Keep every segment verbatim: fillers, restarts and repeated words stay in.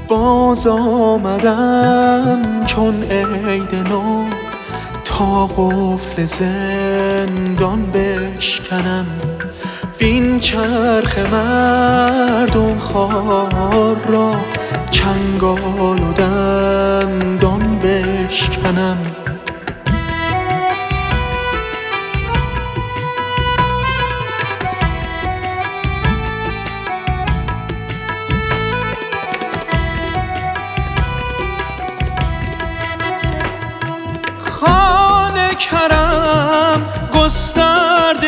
باز آمدم چون عید نو تا قفل زندان بشکنم، وین چرخ مردم خوار را چنگال و دندان بشکنم. خانه کرم گسترده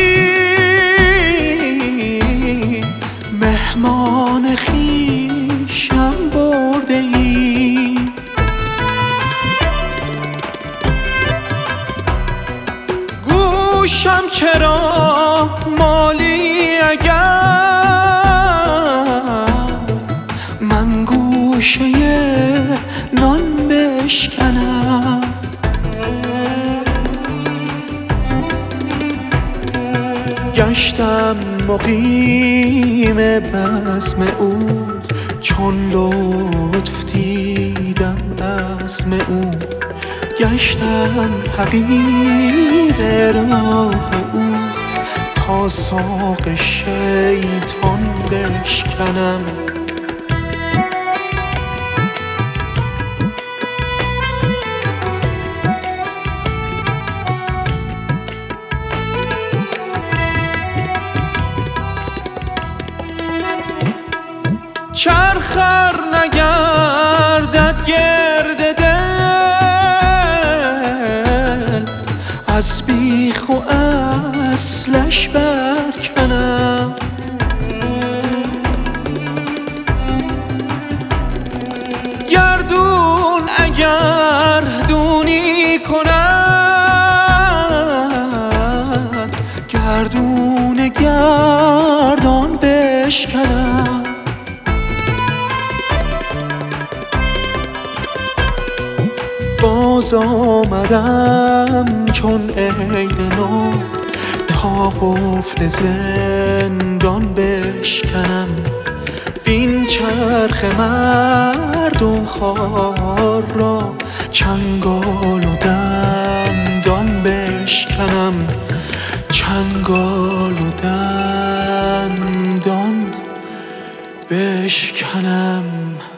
ای، مهمان خویشم برده ای. گوشم چرا مالی اگر من گوشه نان بشکنم. گشتم مقیم بزم او چون لطف دیدم عزم او، گشتم حقیر راه او تا ساق شیطان بشکنم. چرخر نگردد گرد دل، از بیخ و اصلش برکنم. گردون اگر دونی کند، گردون گردان بشکنم. باز آمدم چون عید نو تا قفل زندان بشکنم، وین چرخ مردم خوار را چنگال و دندان بشکنم. چنگال و دندان بشکنم.